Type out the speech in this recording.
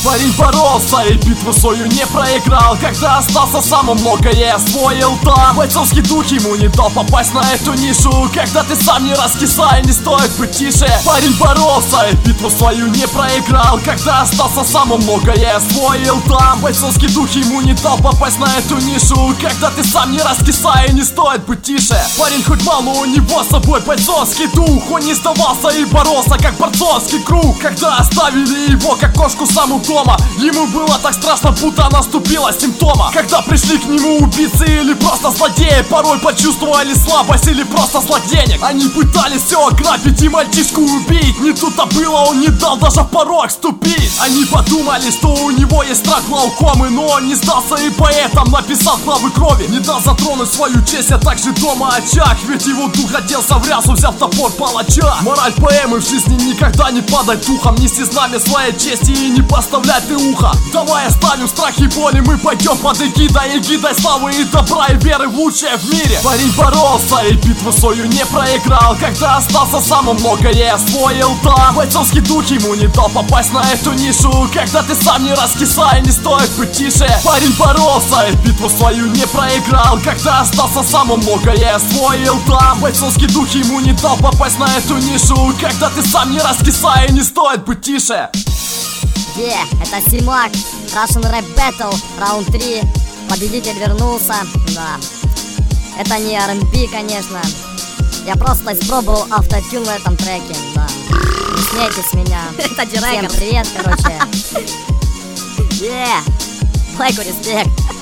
Парень боролся и битву свою не проиграл. Когда остался сам, он многое освоил там. Бойцовский дух ему не дал попасть на эту нишу. Когда ты сам не раскисай, не стоит быть тише. Парень боролся и битву свою не проиграл. Когда остался сам, он многое освоил там. Бойцовский дух ему не дал попасть на эту нишу. Когда ты сам не раскисай, не стоит быть тише. Парень хоть мало, у него с собой бойцовский дух. Он не сдавался и боролся, как борцовский круг. Когда оставили его, как кошку саму дома, ему было так страшно, будто наступила симптома. Когда пришли к нему убийцы или просто злодеи, порой почувствовали слабость или просто зло денег. Они пытались все ограбить и мальчишку убить. Не тут-то было, он не дал даже в порог ступить. Они подумали, что у него есть страх глаукомы, но он не сдался и поэтому написал главы крови. Не дал затронуть свою честь, а также дома очаг. Ведь его дух оделся в рясу, взяв топор палача. Мораль поэмы: в жизни никогда не падать духом, нести знамя своей чести и не поставлять ты ухо. Давай оставим страх и боли, мы пойдем под эгидой славы и добра и веры в лучшее в мире. Парень боролся и битву свою не проиграл. Когда остался сам, он многое освоил там. Бойцовский дух ему не дал попасть на эту нишу. Когда ты сам не раскисай, не стоит быть тише. Парень боролся и битву свою не проиграл. Когда остался сам, он многое освоил там. Бойцовский дух ему не дал попасть на эту нишу. Когда ты сам не раскисай, не стоит быть тише. Это Симак, Russian Rap Battle, раунд 3. Победитель вернулся, да. Это не R&B, конечно. Я просто испробовал автотюн в этом треке, да. Не смейтесь с меня. Это Всем привет, короче. Блэку респект.